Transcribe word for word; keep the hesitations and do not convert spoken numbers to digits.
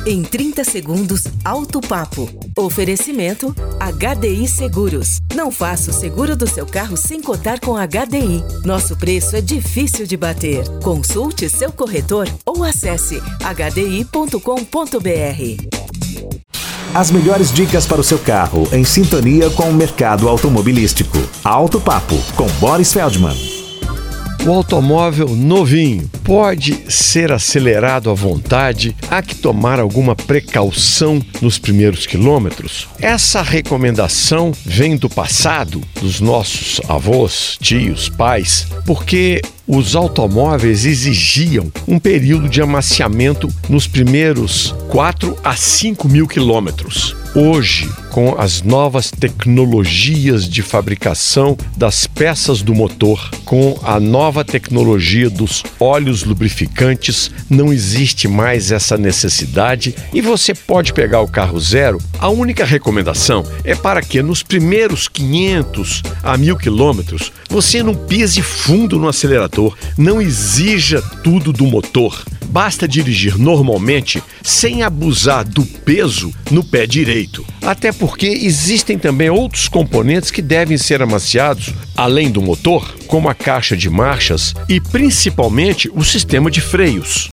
Em trinta segundos, Alto Papo. Oferecimento H D I Seguros. Não faça o seguro do seu carro sem cotar com H D I. Nosso preço é difícil de bater. Consulte seu corretor ou acesse h d i ponto com ponto b r. As melhores dicas para o seu carro, em sintonia com o mercado automobilístico. Alto Papo, com Boris Feldman. O automóvel novinho pode ser acelerado à vontade, há que tomar alguma precaução nos primeiros quilômetros? Essa recomendação vem do passado, dos nossos avós, tios, pais, porque os automóveis exigiam um período de amaciamento nos primeiros quatro a cinco mil quilômetros. Hoje, com as novas tecnologias de fabricação das peças do motor, com a nova tecnologia dos óleos lubrificantes, não existe mais essa necessidade e você pode pegar o carro zero. A única recomendação é para que nos primeiros quinhentos a mil quilômetros você não pise fundo no acelerador, não exija tudo do motor. Basta dirigir normalmente sem abusar do peso no pé direito. Até porque existem também outros componentes que devem ser amaciados, além do motor, como a caixa de marchas e principalmente o sistema de freios.